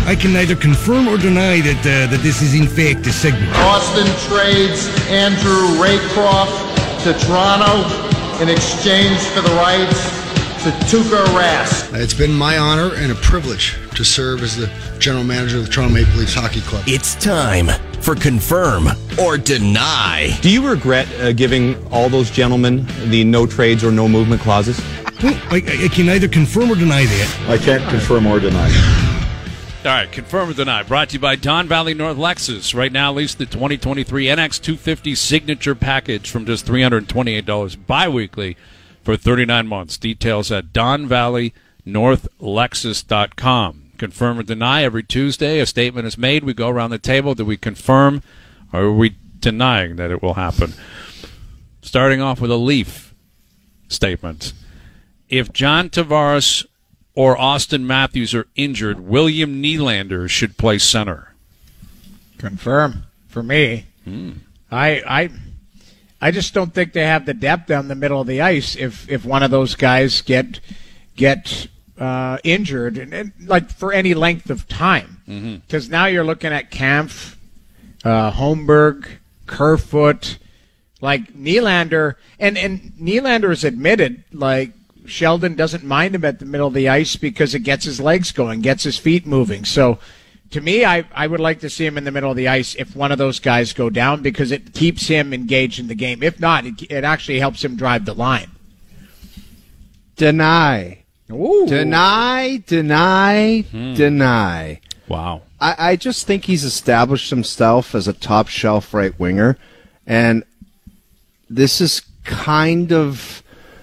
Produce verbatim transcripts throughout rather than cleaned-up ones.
I can neither confirm or deny that uh, that this is in fact a segment. Austin trades Andrew Raycroft to Toronto in exchange for the rights to Tuukka Rask. It's been my honor and a privilege to serve as the general manager of the Toronto Maple Leafs Hockey Club. It's time for Confirm or Deny. Do you regret uh, giving all those gentlemen the no trades or no movement clauses? I, I can neither confirm or deny that. I can't confirm or deny. All right, confirm or deny. Brought to you by Don Valley North Lexus. Right now, lease the twenty twenty-three N X two fifty Signature Package from just three hundred twenty-eight dollars bi-weekly for thirty-nine months. Details at don valley north lexus dot com. Confirm or deny. Every Tuesday, a statement is made. We go around the table. Do we confirm or are we denying that it will happen? Starting off with a Leaf statement. If John Tavares or Austin Matthews are injured, William Nylander should play center. Confirm for me. Hmm. I I I just don't think they have the depth down the middle of the ice. If if one of those guys get get uh, injured, and, and like for any length of time, because mm-hmm. now you're looking at Kampf, uh, Holmberg, Kerfoot, like Nylander, and and Nylander has admitted like. Sheldon doesn't mind him at the middle of the ice because it gets his legs going, gets his feet moving. So, to me, I, I would like to see him in the middle of the ice if one of those guys go down because it keeps him engaged in the game. If not, it, it actually helps him drive the line. Deny. Ooh. Deny, deny, hmm. deny. Wow. I, I just think he's established himself as a top-shelf right winger, and this is kind of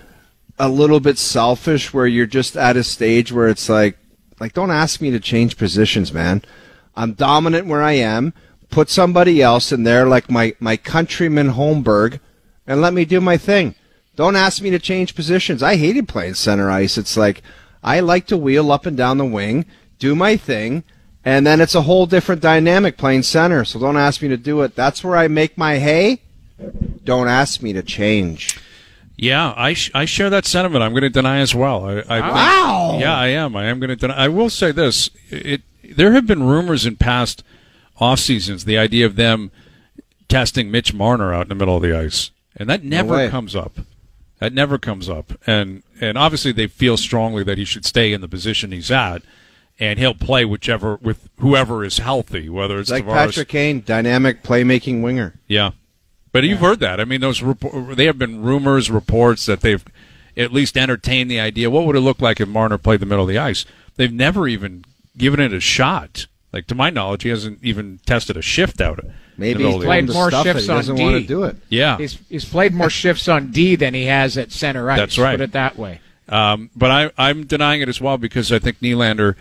a little bit selfish where you're just at a stage where it's like, like, don't ask me to change positions, man. I'm dominant where I am. Put somebody else in there like my, my countryman Holmberg and let me do my thing. Don't ask me to change positions. I hated playing center ice. It's like I like to wheel up and down the wing, do my thing, and then it's a whole different dynamic playing center. So don't ask me to do it. That's where I make my hay. Don't ask me to change. Yeah, I sh- I share that sentiment. I'm going to deny as well. I, I wow. Think, yeah, I am. I am going to deny. I will say this: it there have been rumors in past off seasons, the idea of them testing Mitch Marner out in the middle of the ice, and that never no comes up. That never comes up, and and obviously they feel strongly that he should stay in the position he's at, and he'll play whichever with whoever is healthy, whether it's like Tavares. Patrick Kane, dynamic playmaking winger. Yeah. But you've heard that. I mean, those rep- they have been rumors, reports that they've at least entertained the idea. What would it look like if Marner played the middle of the ice? They've never even given it a shot. Like, to my knowledge, he hasn't even tested a shift out. Maybe he's played more shifts on D. Doesn't want to do it. Yeah, he's he's played more shifts on D than he has at center ice. That's right. Put it that way. Um, but I, I'm denying it as well because I think Nylander.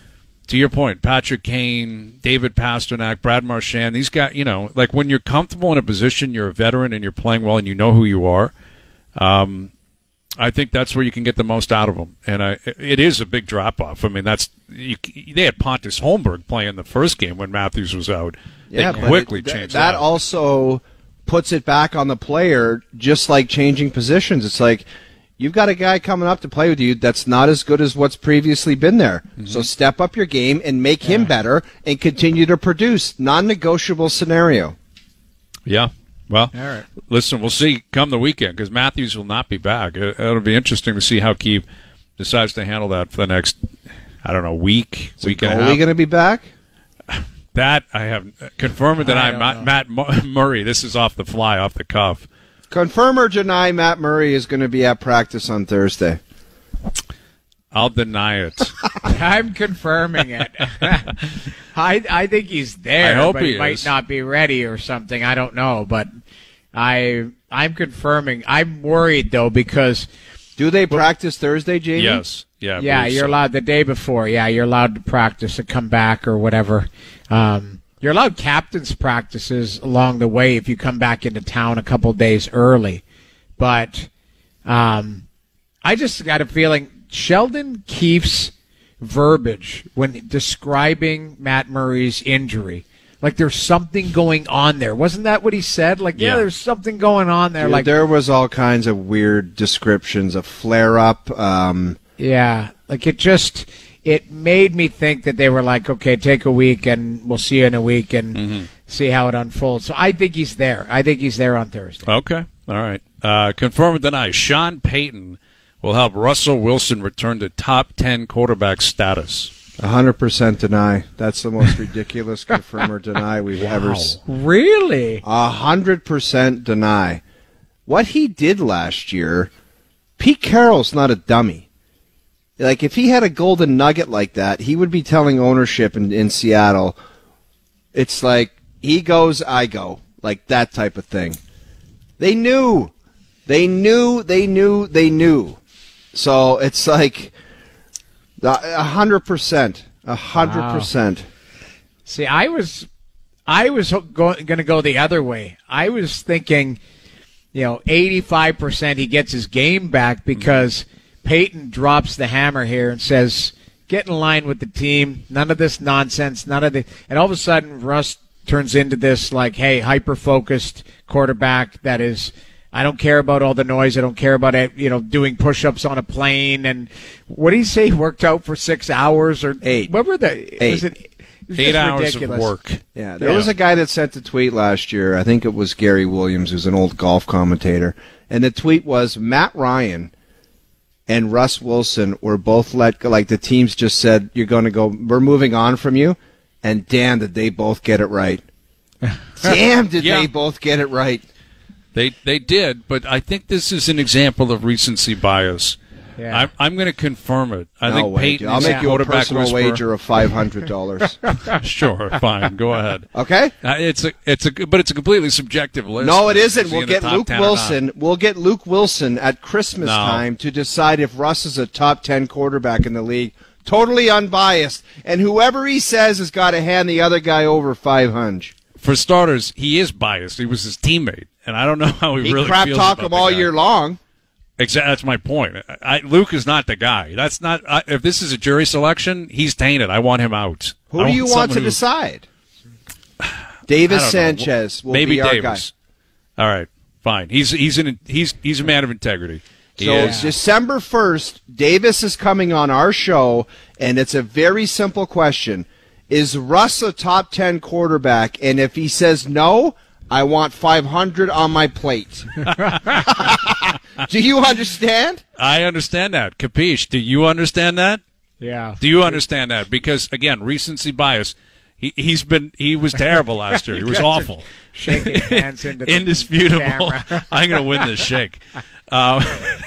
To your point, Patrick Kane, David Pastrnak, Brad Marchand, these guys, you know, like when you're comfortable in a position, you're a veteran and you're playing well and you know who you are, um, I think that's where you can get the most out of them. And I, it is a big drop-off. I mean, that's you, they had Pontus Holmberg playing the first game when Matthews was out. Yeah, they quickly it, changed that. That that. also puts it back on the player, just like changing positions. It's like, you've got a guy coming up to play with you that's not as good as what's previously been there. Mm-hmm. So step up your game and make yeah. him better and continue to produce. Non-negotiable scenario. Yeah. Well, all right. Listen, we'll see come the weekend because Matthews will not be back. It, it'll be interesting to see how Keefe decides to handle that for the next, I don't know, week, Is week and a half. Are we going to be back? That I have confirmed that I'm Matt, Matt Murray. This is off the fly, off the cuff. Confirm or deny Matt Murray is going to be at practice on Thursday? I'll deny it. I'm confirming it. I I think he's there. I hope but he, he is. might not be ready or something. I don't know, but I I'm confirming. I'm worried though because do they practice Thursday, Jamie? Yes. Yeah. Yeah, you're so. allowed the day before. Yeah, you're allowed to practice and come back or whatever. Um, You're allowed captain's practices along the way if you come back into town a couple days early. But um, I just got a feeling Sheldon Keefe's verbiage when describing Matt Murray's injury, like there's something going on there. Wasn't that what he said? Like, yeah, yeah there's something going on there. Dude, like there was all kinds of weird descriptions of flare-up. Um, yeah, like it just... it made me think that they were like, okay, take a week and we'll see you in a week and Mm-hmm. see how it unfolds. So I think he's there. I think he's there on Thursday. Okay. All right. Uh, confirm or deny, Sean Payton will help Russell Wilson return to top ten quarterback status. one hundred percent deny. That's the most ridiculous confirm or deny we've ever seen. Really? one hundred percent deny. What he did last year, Pete Carroll's not a dummy. Like, if he had a golden nugget like that, he would be telling ownership in, in Seattle, it's like, he goes, I go. Like, that type of thing. They knew. They knew, they knew, they knew. So, it's like, a hundred percent. A hundred percent. See, I was, I was going to go the other way. I was thinking, you know, eighty-five percent he gets his game back because Peyton drops the hammer here and says, get in line with the team. None of this nonsense. None of the, and all of a sudden Russ turns into this like, hey, hyper-focused quarterback that is, I don't care about all the noise. I don't care about it, you know, doing push-ups on a plane. And what did he say? He worked out for six hours or eight. What were the? Eight. Was it, it was Eight just hours ridiculous. of work. Yeah, there Yeah. was a guy that sent a tweet last year. I think it was Gary Williams, who's an old golf commentator. And the tweet was, Matt Ryan and Russ Wilson were both let go. Like, the teams just said, you're going to go, we're moving on from you. And damn, did they both get it right. Damn, did Yeah. they both get it right. They they did, but I think this is an example of recency bias. Yeah. I'm, I'm going to confirm it. I No think way, Peyton dude. I'll is make a you a quarterback personal whisperer. wager of five hundred dollars. Sure, fine, go ahead. Okay? Uh, it's a it's a but it's a completely subjective list. No, it isn't. Is he We'll in the get top Luke ten or not? Wilson. We'll get Luke Wilson at Christmas No. time to decide if Russ is a top ten quarterback in the league. Totally unbiased. And whoever he says has got to hand the other guy over five hundred. For starters, he is biased. He was his teammate, and I don't know how he, He really crap feels talk about him the all guy. year long. Exactly, that's my point. I, I, Luke is not the guy. That's not. I, if this is a jury selection, he's tainted. I want him out. Who I do you want someone to who- decide? I Davis don't know. Sanchez will Maybe be our Davis. All right, fine. He's he's an he's he's a man of integrity. He guy. is. So December first, Davis is coming on our show, and it's a very simple question. Is Russ a top ten quarterback? And if he says no, I want five hundred on my plate. Do you understand? I understand that. Capiche? Do you understand that? Yeah. Do you understand that? Because again, recency bias. He he's been he was terrible last year. He was awful. Shaking hands into the Indisputable. camera. I'm going to win this shake. Um,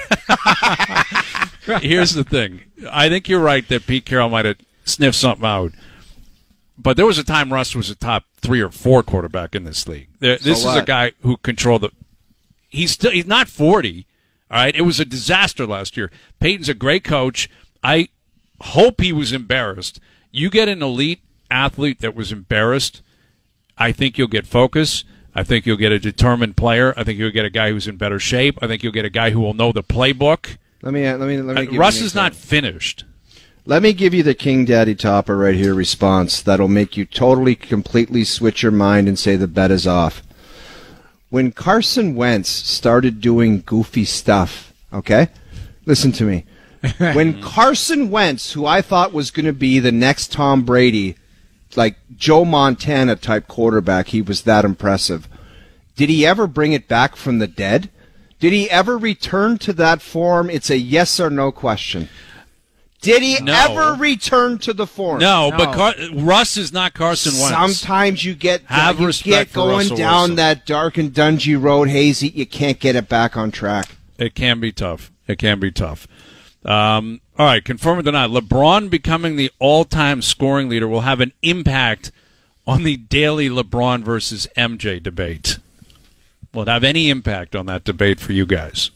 here's the thing. I think you're right that Pete Carroll might have sniffed something out. But there was a time Russ was a top three or four quarterback in this league. There, this So is a what? guy who controlled the. He's still he's not forty. All right, it was a disaster last year. Peyton's a great coach. I hope he was embarrassed. You get an elite athlete that was embarrassed, I think you'll get focus. I think you'll get a determined player. I think you'll get a guy who's in better shape. I think you'll get a guy who will know the playbook. Let me let me let me. Uh, give you Russ an is not example. finished. Let me give you the King Daddy Topper right here response that'll make you totally, completely switch your mind and say the bet is off. When Carson Wentz started doing goofy stuff, okay? Listen to me. When Carson Wentz, who I thought was going to be the next Tom Brady, like Joe Montana type quarterback, he was that impressive. Did he ever bring it back from the dead? Did he ever return to that form? It's a yes or no question. Did he No. ever return to the form? No, No. but Car- Russ is not Carson Wentz. Sometimes you get Have you respect get for going Russell down Wilson. that dark and dungy road, hazy. You can't get it back on track. It can be tough. It can be tough. Um, all right, confirm or deny. LeBron becoming the all-time scoring leader will have an impact on the daily LeBron versus M J debate. Will it have any impact on that debate for you guys?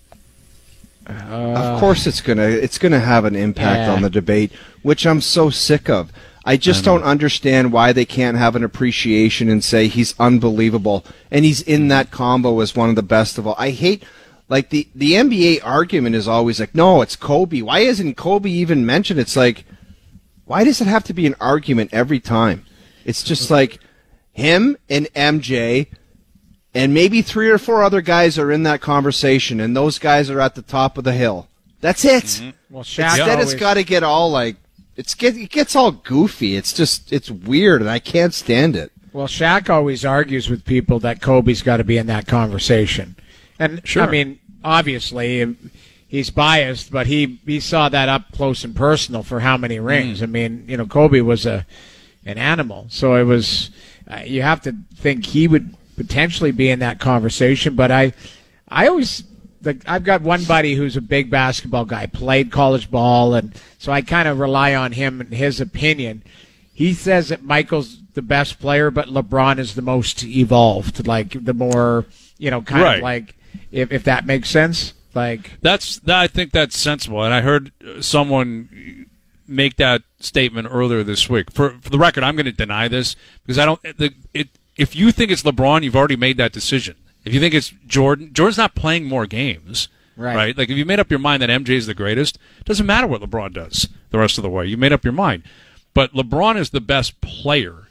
of course, it's gonna it's gonna have an impact Yeah. on the debate, which I'm so sick of. I just don't understand why they can't have an appreciation and say he's unbelievable and he's in that combo as one of the best of all. I hate like the the N B A argument is always like, no, it's Kobe. Why isn't Kobe even mentioned? It's like, why does it have to be an argument every time? It's just like him and M J. And maybe three or four other guys are in that conversation, and those guys are at the top of the hill. That's it. Well, Shaq Instead, always, it's got to get all like it's get it gets all goofy. It's just it's weird, and I can't stand it. Well, Shaq always argues with people that Kobe's got to be in that conversation. And, sure. I mean, obviously, he's biased, but he, he saw that up close and personal for how many rings. Mm. I mean, you know, Kobe was a an animal. So it was, uh, you have to think he would potentially be in that conversation. But I, I always, like, I've got one buddy who's a big basketball guy, played college ball, and so I kind of rely on him and his opinion. He says that Michael's the best player, but LeBron is the most evolved, like the more, you know, kind right. of like, if if that makes sense. Like that's, I think that's sensible. And I heard someone make that statement earlier this week. For for the record, I'm going to deny this because I don't. The, it if you think it's LeBron, you've already made that decision. If you think it's Jordan, Jordan's not playing more games, right? right? Like if you made up your mind that M J is the greatest, it doesn't matter what LeBron does the rest of the way. You made up your mind. But LeBron is the best player.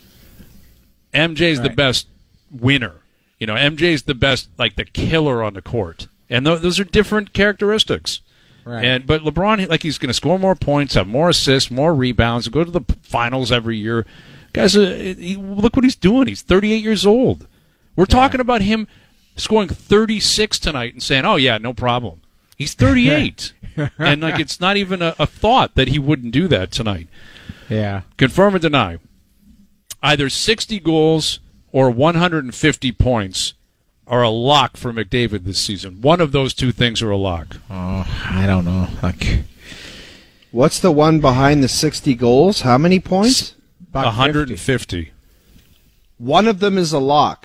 M J is right. the best winner. You know, M J is the best, like the killer on the court, and th- those are different characteristics. Right. And but LeBron, like he's going to score more points, have more assists, more rebounds, go to the finals every year. Guys, uh, he, look what he's doing. He's thirty-eight years old. We're yeah. talking about him scoring thirty-six tonight and saying, "Oh yeah, no problem." He's thirty-eight, and like it's not even a, a thought that he wouldn't do that tonight. Yeah. Confirm or deny? Either sixty goals or one hundred fifty points are a lock for McDavid this season. One of those two things are a lock. Oh, I don't know. Like, what's the one behind the sixty goals? How many points? one hundred fifty. One of them is a lock.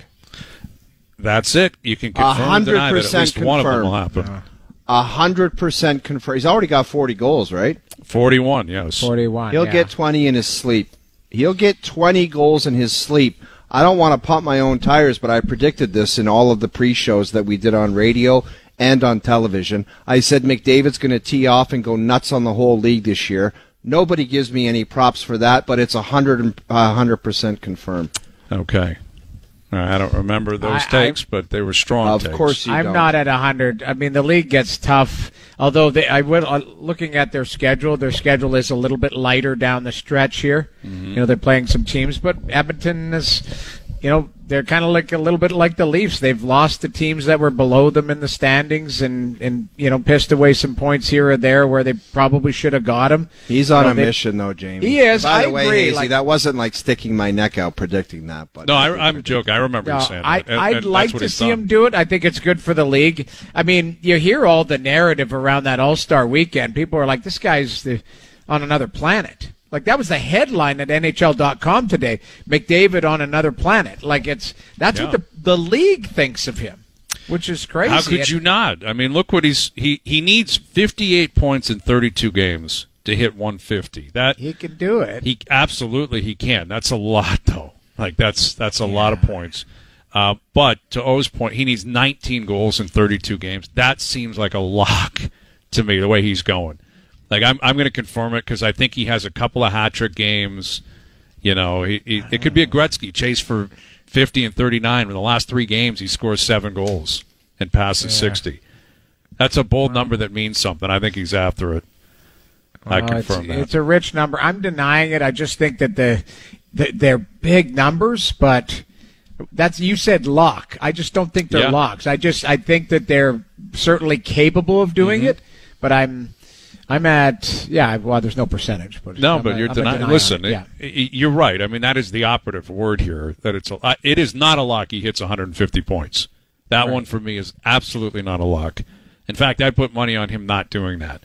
That's it. You can confirm or deny that at least confirmed. One of them will happen. A hundred percent confirmed. He's already got forty goals, right? Forty-one, yes. Forty-one. He'll yeah. get twenty in his sleep. He'll get twenty goals in his sleep. I don't want to pump my own tires, but I predicted this in all of the pre-shows that we did on radio and on television. I said McDavid's going to tee off and go nuts on the whole league this year. Nobody gives me any props for that, but it's a hundred, a hundred percent confirmed. Okay. All right, I don't remember those I, takes, I, but they were strong of takes. Of course you I'm don't. not at one hundred. I mean, the league gets tough. Although they, I will, uh, looking at their schedule, their schedule is a little bit lighter down the stretch here. Mm-hmm. You know, they're playing some teams, but Edmonton is, you know, they're kind of like a little bit like the Leafs. They've lost to teams that were below them in the standings, and, and you know, pissed away some points here or there where they probably should have got them. He's on you know, a they, mission, though, Jamie. He is. By the I way, agree. Hazy, like, that wasn't like sticking my neck out predicting that. But no, I, I'm joking. I remember no, you saying I, that. And, I'd and like to see him do it. I think it's good for the league. I mean, you hear all the narrative around that All-Star weekend. People are like, this guy's the, on another planet. Like, that was the headline at N H L dot com today. McDavid on another planet. Like, it's that's yeah. what the, the league thinks of him, which is crazy. How could you not? I mean, look what he's he he needs fifty-eight points in thirty-two games to hit one fifty. That he can do it. He absolutely he can. That's a lot though. Like that's that's a yeah. lot of points. Uh, but to O's point, he needs nineteen goals in thirty-two games. That seems like a lock to me the way he's going. Like I'm, I'm going to confirm it because I think he has a couple of hat trick games. You know, he, he, it could be a Gretzky chase for fifty and thirty-nine. In the last three games, he scores seven goals and passes yeah. sixty. That's a bold number that means something. I think he's after it. Well, I confirm it's, that. It's a rich number. I'm denying it. I just think that the, the they're big numbers, but that's you said lock. I just don't think they're yeah. locks. I just I think that they're certainly capable of doing mm-hmm. it, but I'm. I'm at, yeah, well, there's no percentage. But no, I'm but a, you're denying. Listen, it, yeah. it, you're right. I mean, that is the operative word here, that it's a, it is not a lock he hits one hundred fifty points. That right. one for me is absolutely not a lock. In fact, I'd put money on him not doing that.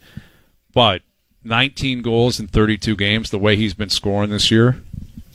But nineteen goals in thirty-two games, the way he's been scoring this year,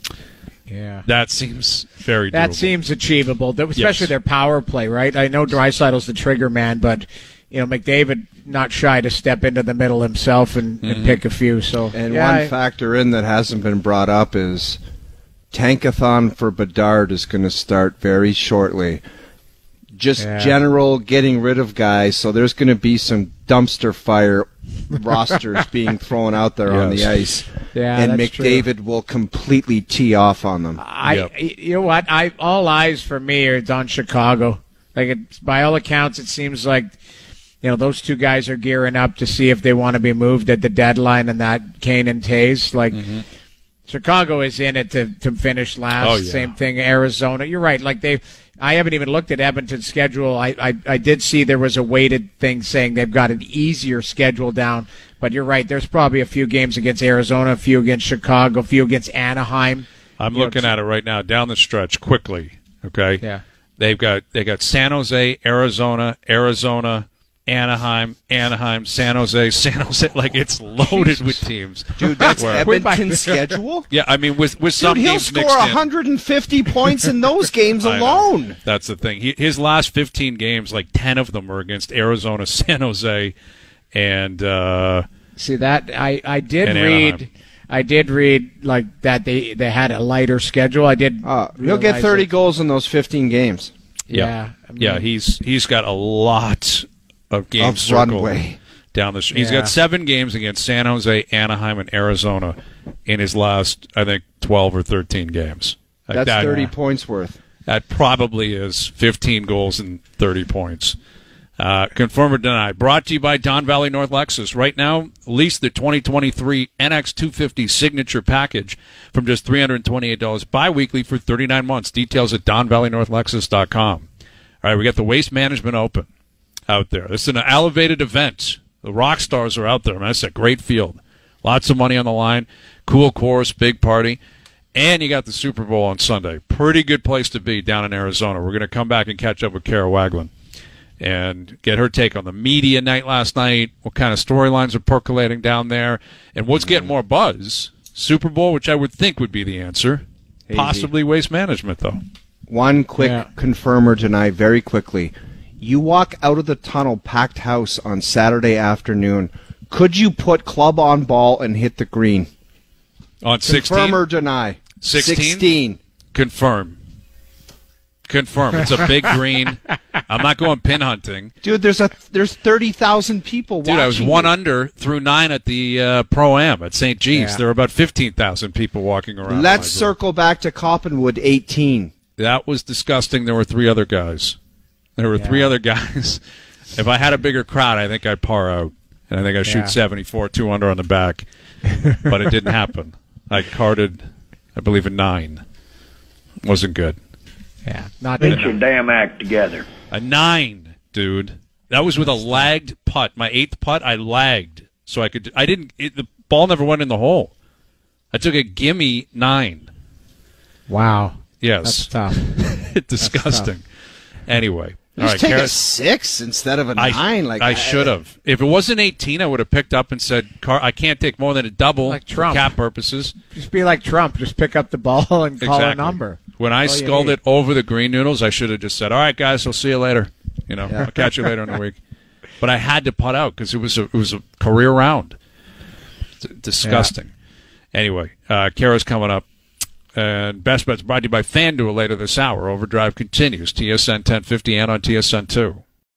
yeah, that seems very That doable. seems achievable, especially yes. their power play, right? I know Draisaitl's the trigger man, but you know, McDavid not shy to step into the middle himself and, mm-hmm. and pick a few. So, and yeah, one I, factor in that hasn't been brought up is Tankathon for Bedard is going to start very shortly. Just yeah. general getting rid of guys. So there's going to be some dumpster fire rosters being thrown out there yes. on the ice. Yeah, and that's McDavid true. will completely tee off on them. I, yep. you know what? I all eyes for me are on Chicago. Like, it's, by all accounts, it seems like you know, those two guys are gearing up to see if they want to be moved at the deadline, and that Kane and Tays, like. Mm-hmm. Chicago is in it to, to finish last. Oh, yeah. Same thing, Arizona. You're right. Like they, I haven't even looked at Edmonton's schedule. I, I, I did see there was a weighted thing saying they've got an easier schedule down. But you're right. There's probably a few games against Arizona, a few against Chicago, a few against Anaheim. I'm you looking know, at it right now down the stretch quickly. Okay. Yeah. They've got they got San Jose, Arizona, Arizona, Anaheim, Anaheim, San Jose, San Jose. Like, it's loaded Jesus. with teams. Dude, that's Where- Edmonton's schedule? Yeah, I mean, with with Dude, some he'll games score mixed in. one hundred fifty points in those games I know. alone. That's the thing. He, his last fifteen games, like ten of them were against Arizona, San Jose, and uh, See that I, I did And read Anaheim. I did read like that they, they had a lighter schedule. I did Uh, he'll realize get thirty that- goals in those fifteen games. Yeah. I mean, yeah, he's he's got a lot of games Of circled runway. down the. He's Yeah. got seven games against San Jose, Anaheim, and Arizona in his last, I think, twelve or thirteen games. Like That's that, thirty points worth. That probably is fifteen goals and thirty points. Uh, confirm or deny. Brought to you by Don Valley North Lexus. Right now, lease the twenty twenty-three N X two fifty Signature Package from just three hundred twenty-eight dollars bi-weekly for thirty-nine months. Details at don valley north lexus dot com. All right, we got the Waste Management Open out there. This is an elevated event. The rock stars are out there. Man, it's a great field. Lots of money on the line. Cool course, big party. And you got the Super Bowl on Sunday. Pretty good place to be down in Arizona. We're going to come back and catch up with Kara Waglin and get her take on the media night last night, what kind of storylines are percolating down there, and what's getting more buzz. Super Bowl, which I would think would be the answer. Easy. Possibly Waste Management, though. One quick Yeah. confirmer tonight, very quickly. You walk out of the tunnel, packed house on Saturday afternoon. Could you put club on ball and hit the green? On sixteen? Confirm or deny? sixteen? sixteen. Confirm. Confirm. It's a big green. I'm not going pin hunting. Dude, there's a there's thirty thousand people Dude, watching. I was one you. under through nine at the uh, Pro-Am at Saint G's. Yeah. There were about fifteen thousand people walking around. Let's My circle back to Coppenwood, eighteen. That was disgusting. There were three other guys. There were three other guys. If I had a bigger crowd, I think I'd par out. And I think I'd Yeah. shoot seventy-four, two under on the back. But it didn't happen. I carded, I believe, a nine. Wasn't good. Yeah. Not Get your damn act together. A nine, dude. That was with a lagged putt. My eighth putt, I lagged. So I could, I didn't, it, the ball never went in the hole. I took a gimme nine. Wow. Yes. That's tough. Disgusting. Anyway. All Just right, take Kara- a six instead of a I, nine. Like I should have. If it wasn't eighteen, I would have picked up and said, Car- I can't take more than a double Like for Trump. cap purposes. Just be like Trump. Just pick up the ball and call Exactly. a number. When I That's all you sculled need. it over the green noodles, I should have just said, all right, guys, I'll see you later. You know, I'll catch you later in the week. But I had to putt out because it was a it was a career round. It's disgusting. Anyway, uh, Kara's coming up. And Best Bets brought to you by FanDuel later this hour. Overdrive continues. T S N ten fifty and on T S N two.